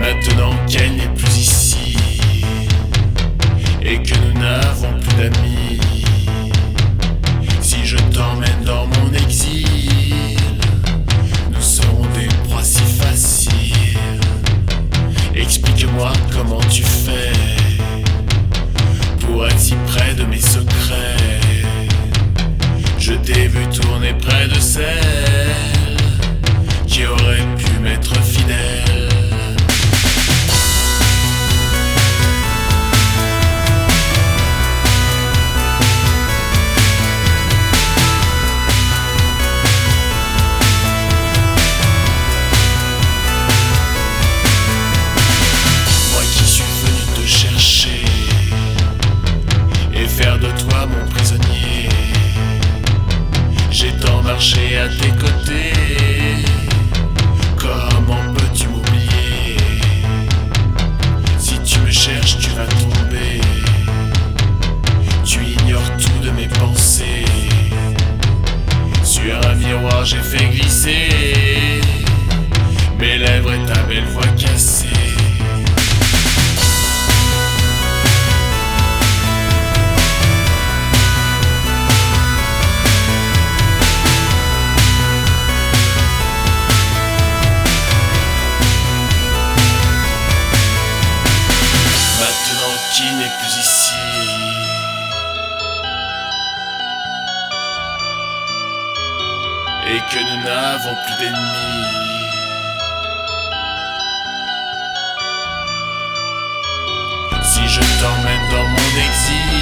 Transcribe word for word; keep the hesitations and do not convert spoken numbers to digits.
Maintenant qu'elle n'est plus ici et que nous n'avons plus d'amis, si je t'emmène dans mon exil, nous serons des proies si faciles. Explique-moi comment tu fais pour être si près de mes secrets. Je t'ai vu tourner près de celle qui aurait pu m'être fidèle. Moi qui suis venu te chercher et faire de toi mon prisonnier, j'ai tant marché à tes côtés. Comment peux-tu m'oublier? Si tu me cherches, tu vas tomber. Tu ignores tout de mes pensées. Sur un miroir, j'ai fait glisser mes lèvres et ta belle voix cassée. Qui n'est plus ici et que nous n'avons plus d'ennemis, si je t'emmène dans mon exil,